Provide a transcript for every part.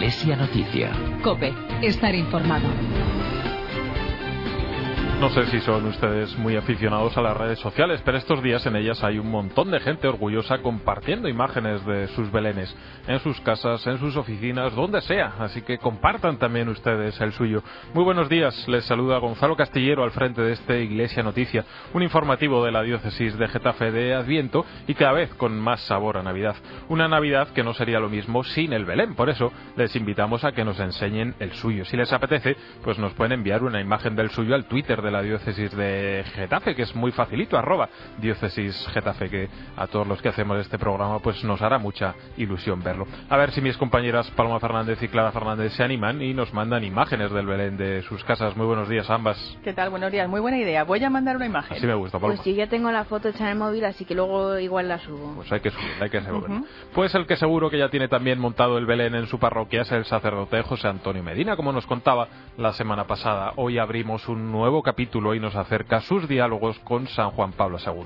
Iglesia Noticia. COPE, estar informado. No sé si son ustedes muy aficionados a las redes sociales, pero estos días en ellas hay un montón de gente orgullosa compartiendo imágenes de sus belenes, en sus casas, en sus oficinas, donde sea. Así que compartan también ustedes el suyo. Muy buenos días, les saluda Gonzalo Castillero al frente de este Iglesia Noticia, un informativo de la diócesis de Getafe de Adviento y cada vez con más sabor a Navidad. Una Navidad que no sería lo mismo sin el Belén, por eso les invitamos a que nos enseñen el suyo. Si les apetece, pues nos pueden enviar una imagen del suyo al Twitter de la diócesis de Getafe, que es muy facilito, @diócesisgetafe, que a todos los que hacemos este programa pues nos hará mucha ilusión verlo. A ver si mis compañeras Paloma Fernández y Clara Fernández se animan y nos mandan imágenes del Belén de sus casas. Muy buenos días a ambas. ¿Qué tal? Buenos días, muy buena idea. Voy a mandar una imagen. Así me gusta, Paloma. Pues yo ya tengo la foto hecha en el móvil, así que luego igual la subo. Pues hay que subirla. Pues el que seguro que ya tiene también montado el Belén en su parroquia es el sacerdote José Antonio Medina, como nos contaba la semana pasada. Hoy abrimos un nuevo capítulo y nos acerca sus diálogos con San Juan Pablo II.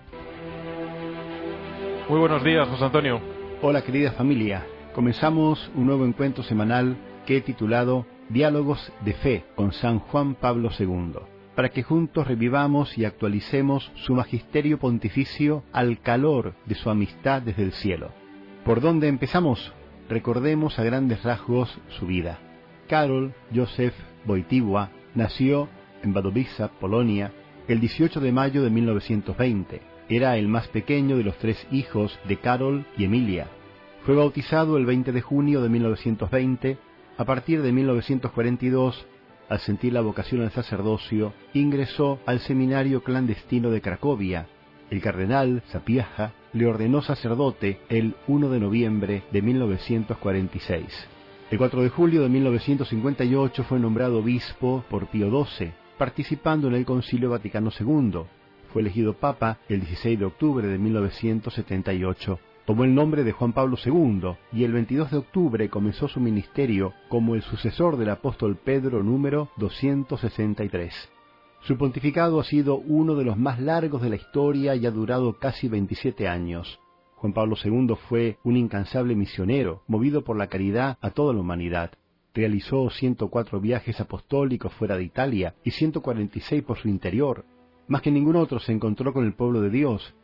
Muy buenos días, José Antonio. Hola, querida familia. Comenzamos un nuevo encuentro semanal que he titulado Diálogos de Fe con San Juan Pablo II, para que juntos revivamos y actualicemos su magisterio pontificio al calor de su amistad desde el cielo. ¿Por dónde empezamos? Recordemos a grandes rasgos su vida. Karol Józef Wojtyła nació en Wadowice, Polonia, el 18 de mayo de 1920. Era el más pequeño de los 3 hijos de Karol y Emilia. Fue bautizado el 20 de junio de 1920. A partir de 1942, al sentir la vocación al sacerdocio, ingresó al seminario clandestino de Cracovia. El cardenal Sapieha le ordenó sacerdote el 1 de noviembre de 1946. El 4 de julio de 1958 fue nombrado obispo por Pío XII, participando en el Concilio Vaticano II. Fue elegido papa el 16 de octubre de 1978. Tomó el nombre de Juan Pablo II y el 22 de octubre comenzó su ministerio como el sucesor del apóstol Pedro número 263. Su pontificado ha sido uno de los más largos de la historia y ha durado casi 27 años. Juan Pablo II fue un incansable misionero, movido por la caridad a toda la humanidad. Realizó 104 viajes apostólicos fuera de Italia y 146 por su interior. Más que ningún otro se encontró con el pueblo de Dios.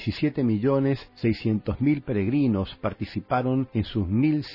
17.600.000 peregrinos participaron en sus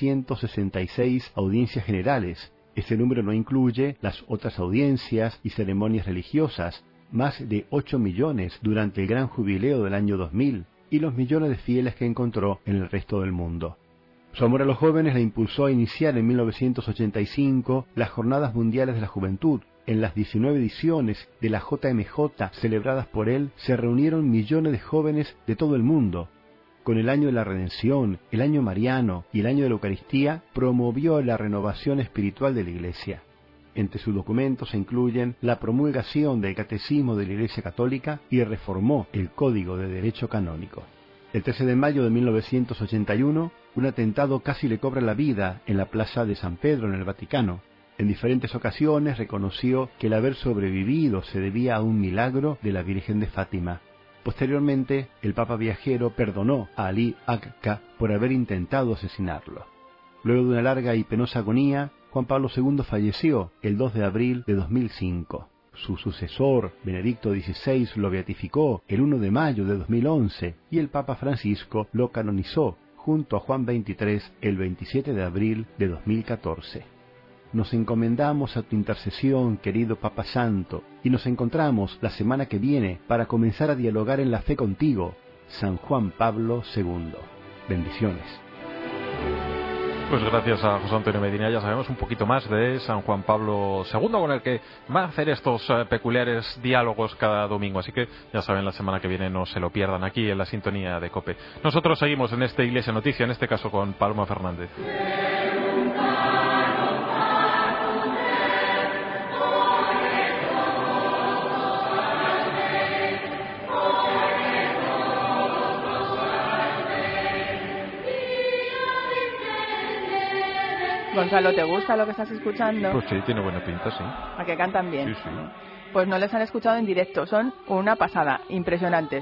1.166 audiencias generales. Este número no incluye las otras audiencias y ceremonias religiosas, más de 8 millones durante el gran jubileo del año 2000, y los millones de fieles que encontró en el resto del mundo. Su amor a los jóvenes la impulsó a iniciar en 1985 las Jornadas Mundiales de la Juventud. En las 19 ediciones de la JMJ celebradas por él se reunieron millones de jóvenes de todo el mundo. Con el año de la Redención, el año mariano y el año de la Eucaristía, promovió la renovación espiritual de la Iglesia. Entre sus documentos se incluyen la promulgación del Catecismo de la Iglesia Católica y reformó el Código de Derecho Canónico. El 13 de mayo de 1981, un atentado casi le cobra la vida en la Plaza de San Pedro en el Vaticano. En diferentes ocasiones reconoció que el haber sobrevivido se debía a un milagro de la Virgen de Fátima. Posteriormente, el Papa Viajero perdonó a Ali Agca por haber intentado asesinarlo. Luego de una larga y penosa agonía, Juan Pablo II falleció el 2 de abril de 2005. Su sucesor, Benedicto XVI, lo beatificó el 1 de mayo de 2011 y el Papa Francisco lo canonizó junto a Juan XXIII el 27 de abril de 2014. Nos encomendamos a tu intercesión, querido Papa Santo, y nos encontramos la semana que viene para comenzar a dialogar en la fe contigo, San Juan Pablo II. Bendiciones. Pues gracias a José Antonio Medina ya sabemos un poquito más de San Juan Pablo II, con el que va a hacer estos peculiares diálogos cada domingo. Así que ya saben, la semana que viene no se lo pierdan aquí en la sintonía de COPE. Nosotros seguimos en este Iglesia Noticia, en este caso con Paloma Fernández. Gonzalo, ¿te gusta lo que estás escuchando? Pues sí, tiene buena pinta, sí. ¿A que cantan bien? Sí, sí. Pues no les han escuchado en directo, son una pasada, impresionantes.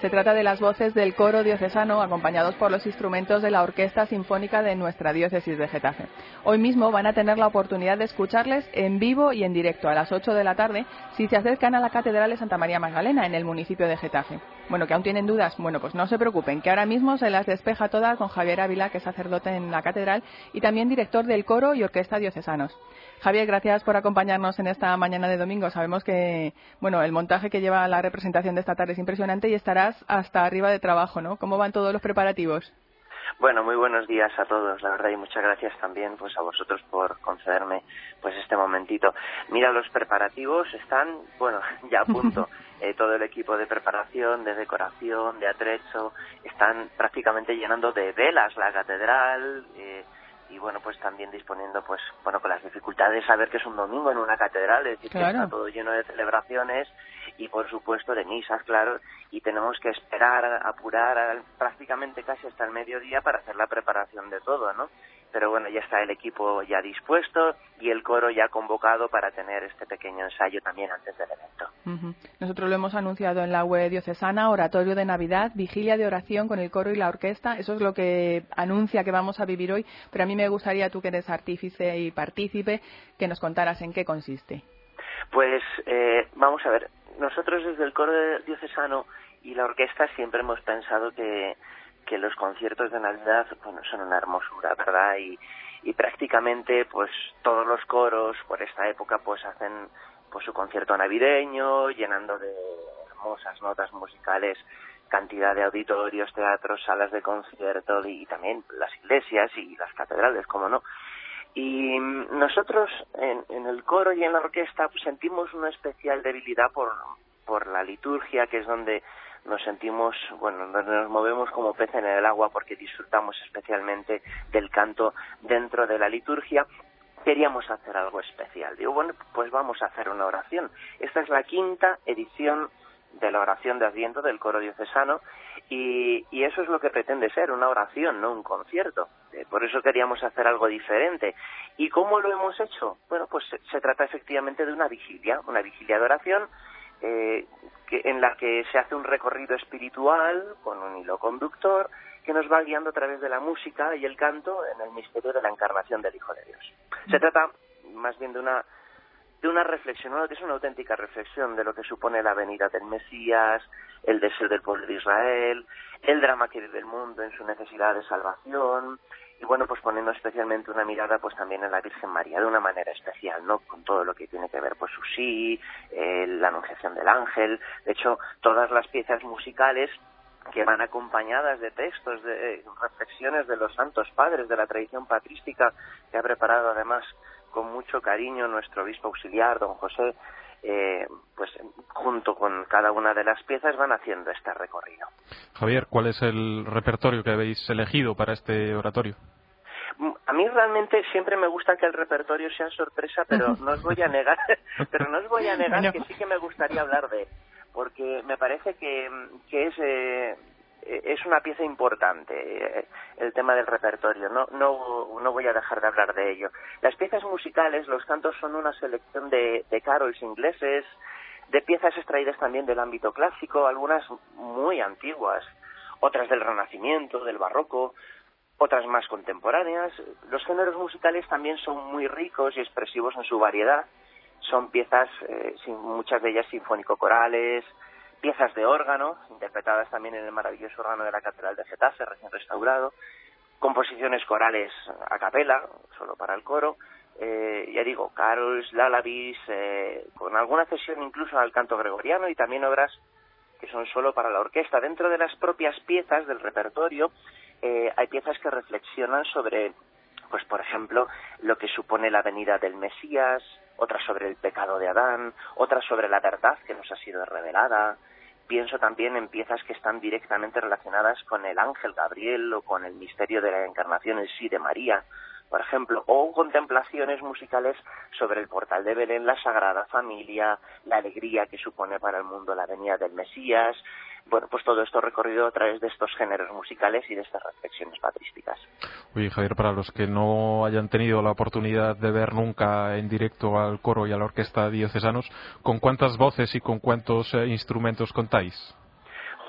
Se trata de las voces del coro diocesano acompañados por los instrumentos de la Orquesta Sinfónica de nuestra diócesis de Getafe. Hoy mismo van a tener la oportunidad de escucharles en vivo y en directo a las 8 de la tarde si se acercan a la Catedral de Santa María Magdalena en el municipio de Getafe. Bueno, que aún tienen dudas, bueno, pues no se preocupen, que ahora mismo se las despeja todas con Javier Ávila, que es sacerdote en la Catedral y también director del coro y orquesta diocesanos. Javier, gracias por acompañarnos en esta mañana de domingo. Sabemos que, bueno, el montaje que lleva la representación de esta tarde es impresionante y estarás hasta arriba de trabajo, ¿no? ¿Cómo van todos los preparativos? Bueno, muy buenos días a todos, la verdad, y muchas gracias también pues a vosotros por concederme pues este momentito. Mira, los preparativos están, bueno, ya a punto. Todo el equipo de preparación, de decoración, de atrecho, están prácticamente llenando de velas la catedral, y bueno, pues también disponiendo, pues bueno, con las dificultades de saber que es un domingo en una catedral, es decir, claro, que está todo lleno de celebraciones y por supuesto de misas, claro, y tenemos que esperar, apurar prácticamente casi hasta el mediodía para hacer la preparación de todo, ¿no? Pero bueno, ya está el equipo ya dispuesto y el coro ya convocado para tener este pequeño ensayo también antes del evento. Nosotros lo hemos anunciado en la web diocesana, oratorio de Navidad, vigilia de oración con el coro y la orquesta. Eso es lo que anuncia que vamos a vivir hoy, pero a mí me gustaría, tú que eres artífice y partícipe, que nos contaras en qué consiste. Pues vamos a ver, nosotros desde el coro diocesano y la orquesta siempre hemos pensado que los conciertos de Navidad, bueno, son una hermosura, ¿verdad? Y prácticamente pues todos los coros por esta época pues hacen pues su concierto navideño, llenando de hermosas notas musicales cantidad de auditorios, teatros, salas de concierto y también las iglesias y las catedrales, como no. Y nosotros en el coro y en la orquesta pues, sentimos una especial debilidad por la liturgia, que es donde nos sentimos, bueno, nos movemos como pez en el agua porque disfrutamos especialmente del canto dentro de la liturgia. Queríamos hacer algo especial. Digo, bueno, pues vamos a hacer una oración. Esta es la 5ª edición de la oración de Adviento del coro diocesano y eso es lo que pretende ser, una oración, no un concierto. Por eso queríamos hacer algo diferente. ¿Y cómo lo hemos hecho? Bueno, pues se trata efectivamente de una vigilia de oración en la que se hace un recorrido espiritual con un hilo conductor que nos va guiando a través de la música y el canto en el misterio de la encarnación del Hijo de Dios. Se trata más bien de una reflexión, que es una auténtica reflexión de lo que supone la venida del Mesías, el deseo del pueblo de Israel, el drama que vive el mundo en su necesidad de salvación, y bueno, pues poniendo especialmente una mirada pues también en la Virgen María, de una manera especial, ¿no? Con todo lo que tiene que ver, pues su sí, la anunciación del ángel. De hecho, todas las piezas musicales que van acompañadas de textos, de reflexiones de los santos padres, de la tradición patrística, que ha preparado además con mucho cariño nuestro obispo auxiliar, don José, pues junto con cada una de las piezas van haciendo este recorrido. Javier, ¿cuál es el repertorio que habéis elegido para este oratorio? A mí realmente siempre me gusta que el repertorio sea sorpresa, pero no os voy a negar, que sí que me gustaría hablar de él, porque me parece que es una pieza importante el tema del repertorio, no voy a dejar de hablar de ello. Las piezas musicales, los cantos son una selección de carols ingleses, de piezas extraídas también del ámbito clásico, algunas muy antiguas, otras del Renacimiento, del Barroco, otras más contemporáneas. Los géneros musicales también son muy ricos y expresivos en su variedad. Son piezas, muchas de ellas sinfónico-corales, piezas de órgano, interpretadas también en el maravilloso órgano de la Catedral de Getafe, recién restaurado, composiciones corales a capela, solo para el coro, ya digo, carols, lullabies, con alguna cesión incluso al canto gregoriano y también obras que son solo para la orquesta. Dentro de las propias piezas del repertorio hay piezas que reflexionan sobre, pues por ejemplo, lo que supone la venida del Mesías, otras sobre el pecado de Adán, otras sobre la verdad que nos ha sido revelada. Pienso también en piezas que están directamente relacionadas con el ángel Gabriel o con el misterio de la encarnación en sí de María, por ejemplo, o contemplaciones musicales sobre el portal de Belén, la Sagrada Familia, la alegría que supone para el mundo la venida del Mesías. Bueno, pues todo esto recorrido a través de estos géneros musicales y de estas reflexiones patrísticas. Oye, Javier, para los que no hayan tenido la oportunidad de ver nunca en directo al coro y a la orquesta diocesanos, ¿con cuántas voces y con cuántos instrumentos contáis?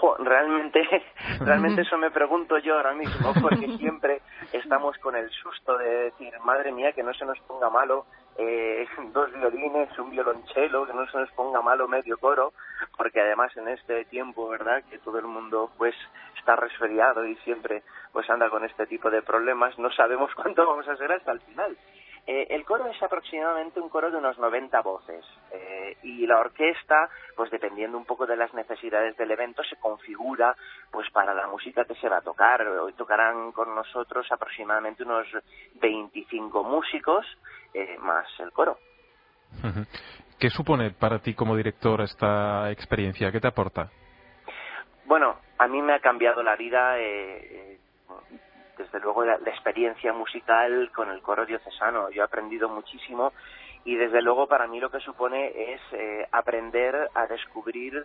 Realmente eso me pregunto yo ahora mismo, porque siempre estamos con el susto de decir, madre mía, que no se nos ponga malo 2 violines, un violonchelo, que no se nos ponga malo medio coro, porque además en este tiempo, ¿verdad?, que todo el mundo pues está resfriado y siempre pues anda con este tipo de problemas, no sabemos cuánto vamos a hacer hasta el final. El coro es aproximadamente un coro de unos 90 voces y la orquesta, pues dependiendo un poco de las necesidades del evento, se configura pues para la música que se va a tocar. Hoy tocarán con nosotros aproximadamente unos 25 músicos más el coro. ¿Qué supone para ti como director esta experiencia? ¿Qué te aporta? Bueno, a mí me ha cambiado la vida desde luego la experiencia musical con el coro diocesano. Yo he aprendido muchísimo y desde luego para mí lo que supone es aprender a descubrir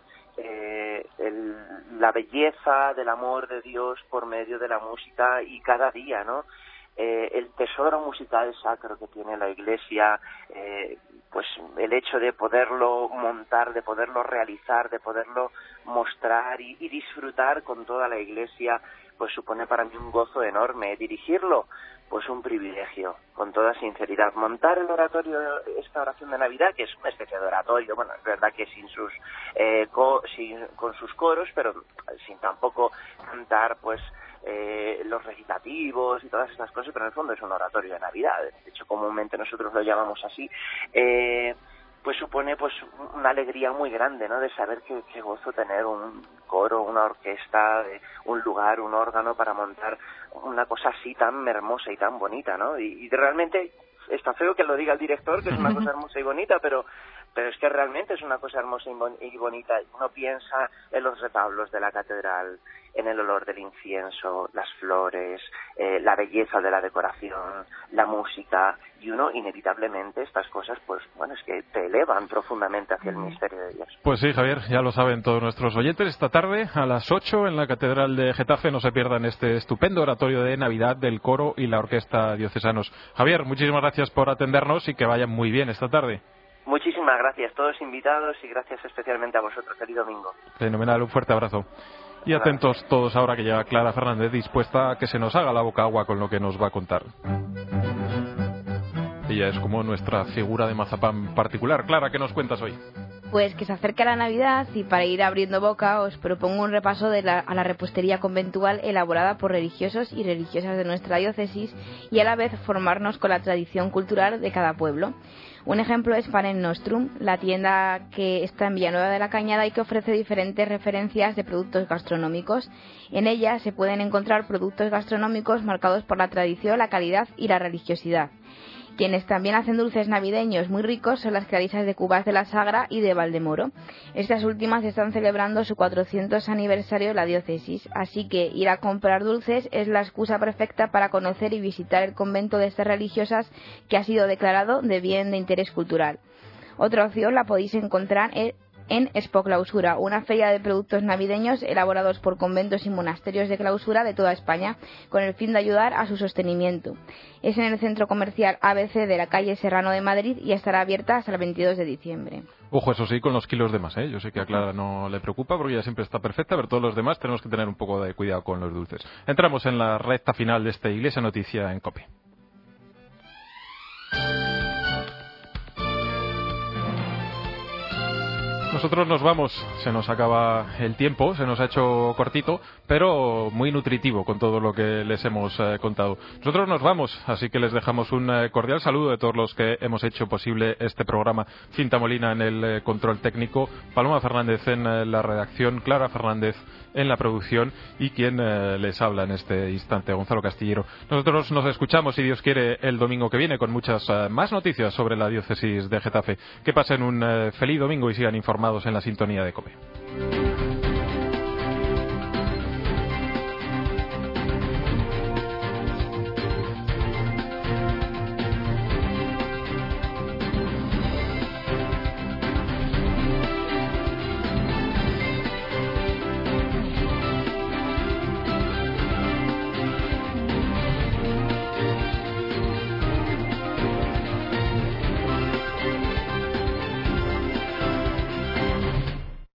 la belleza del amor de Dios por medio de la música y cada día, ¿no? El tesoro musical sacro que tiene la Iglesia, pues el hecho de poderlo montar, de poderlo realizar, de poderlo mostrar y disfrutar con toda la Iglesia, pues supone para mí un gozo enorme. Dirigirlo, pues un privilegio, con toda sinceridad. Montar el oratorio, esta oración de Navidad, que es una especie de oratorio, bueno, es verdad que sin sus con sus coros, pero sin tampoco cantar pues los recitativos y todas estas cosas, pero en el fondo es un oratorio de Navidad. De hecho, comúnmente nosotros lo llamamos así. Pues supone pues una alegría muy grande, ¿no?, de saber que gozo tener un coro, una orquesta, un lugar, un órgano para montar una cosa así tan hermosa y tan bonita, ¿no? Y realmente está feo que lo diga el director, que es una cosa hermosa y bonita, pero es que realmente es una cosa hermosa y bonita. Uno piensa en los retablos de la catedral, en el olor del incienso, las flores, la belleza de la decoración, la música, y uno inevitablemente estas cosas, pues bueno, es que te elevan profundamente hacia el misterio de Dios. Pues sí, Javier, ya lo saben todos nuestros oyentes, esta tarde a las 8 en la Catedral de Getafe no se pierdan este estupendo oratorio de Navidad del coro y la orquesta diocesanos. Javier, muchísimas gracias por atendernos y que vayan muy bien esta tarde. Muchísimas gracias, todos invitados, y gracias especialmente a vosotros. Feliz domingo. Fenomenal, un fuerte abrazo. Y atentos todos ahora que llega Clara Fernández, dispuesta a que se nos haga la boca agua con lo que nos va a contar. Ella es como nuestra figura de mazapán particular. Clara, ¿qué nos cuentas hoy? Pues que se acerca la Navidad y para ir abriendo boca os propongo un repaso a la repostería conventual elaborada por religiosos y religiosas de nuestra diócesis y a la vez formarnos con la tradición cultural de cada pueblo. Un ejemplo es Panem Nostrum, la tienda que está en Villanueva de la Cañada y que ofrece diferentes referencias de productos gastronómicos. En ella se pueden encontrar productos gastronómicos marcados por la tradición, la calidad y la religiosidad. Quienes también hacen dulces navideños muy ricos son las clarisas de Cubas de la Sagra y de Valdemoro. Estas últimas están celebrando su 400 aniversario en la diócesis, así que ir a comprar dulces es la excusa perfecta para conocer y visitar el convento de estas religiosas que ha sido declarado de bien de interés cultural. Otra opción la podéis encontrar en Expo Clausura, una feria de productos navideños elaborados por conventos y monasterios de clausura de toda España, con el fin de ayudar a su sostenimiento. Es en el centro comercial ABC de la calle Serrano de Madrid y estará abierta hasta el 22 de diciembre. Ojo, eso sí, con los kilos de más, ¿eh? Yo sé que a Clara no le preocupa porque ella siempre está perfecta, pero todos los demás tenemos que tener un poco de cuidado con los dulces. Entramos en la recta final de esta Iglesia Noticia en COPE. Nosotros nos vamos, se nos acaba el tiempo, se nos ha hecho cortito, pero muy nutritivo con todo lo que les hemos contado. Nosotros nos vamos, así que les dejamos un cordial saludo de todos los que hemos hecho posible este programa. Cinta Molina en el control técnico, Paloma Fernández en la redacción, Clara Fernández en la producción y quien les habla en este instante, Gonzalo Castillero. Nosotros nos escuchamos, si Dios quiere, el domingo que viene con muchas más noticias sobre la diócesis de Getafe. Que pasen un feliz domingo y sigan informados en la sintonía de COPE.